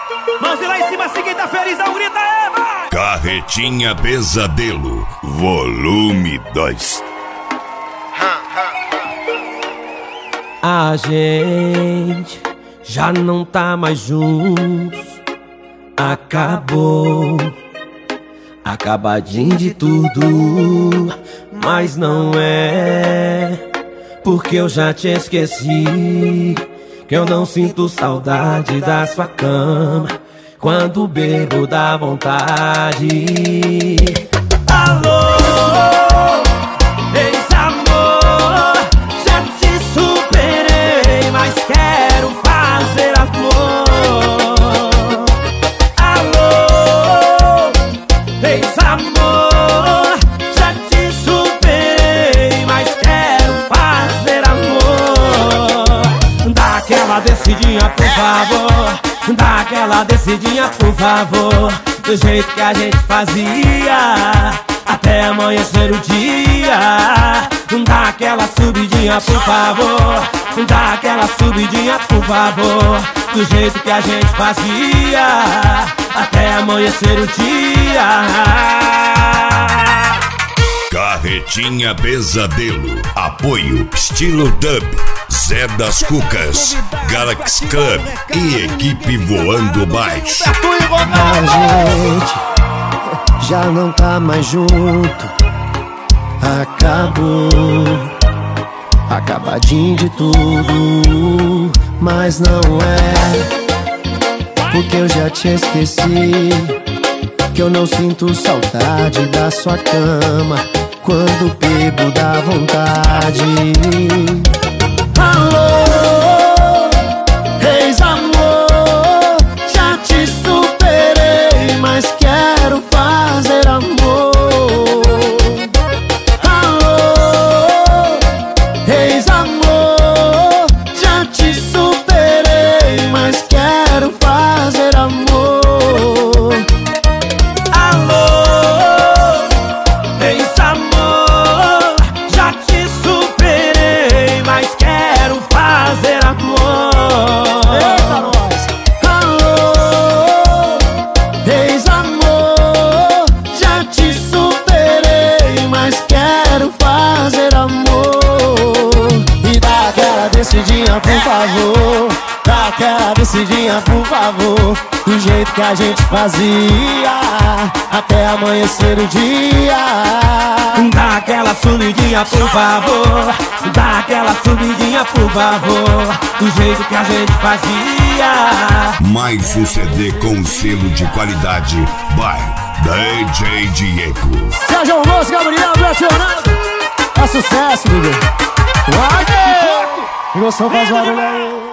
Mãos lá em cima, assim quem tá feliz, dá um grito aí, vai! Carretinha Pesadelo, volume 2. A gente já não tá mais juntos. Acabou, acabadinho de tudo. Mas não é porque eu já te esqueci, que eu não sinto saudade da sua cama. Quando bebo dá vontade. Alô, ex-amor, já te superei, mas quero fazer amor. Alô, ex-amor, já te superei, mas quero fazer amor. Dá aquela descidinha, por favor. Dá aquela descidinha, por favor, do jeito que a gente fazia, até amanhecer o dia. Dá aquela subidinha, por favor. Dá aquela subidinha, por favor, do jeito que a gente fazia, até amanhecer o dia. Carretinha Pesadelo, apoio Estilo Dub, Zé das Cucas, Galaxy Club e equipe Voando Baixo. A gente já não tá mais junto. Acabou, acabadinho de tudo. Mas não é porque eu já te esqueci, que eu não sinto saudade da sua cama. Quando bebo dá vontade. Alô, ex-amor, já te superei, mas quero fazer amor. Alô, ex-amor, já te superei, mas quero fazer amor. Alô, ex-amor, já te superei, mas quero fazer amor. Eita, nós! Alô, ex-amor, já te superei, mas quero fazer amor. E dá aquela descidinha, por favor. Dá aquela descidinha, por favor, do jeito que a gente fazia, até amanhecer o dia. Dá aquela subidinha, por favor. Dá aquela subidinha, por favor, do jeito que a gente fazia. Mais um CD com selo de qualidade by DJ Diego. Sérgio Alonso, Gabriel, Betionado. É sucesso, bebê. Vai, Diego! E você faz barulho aí.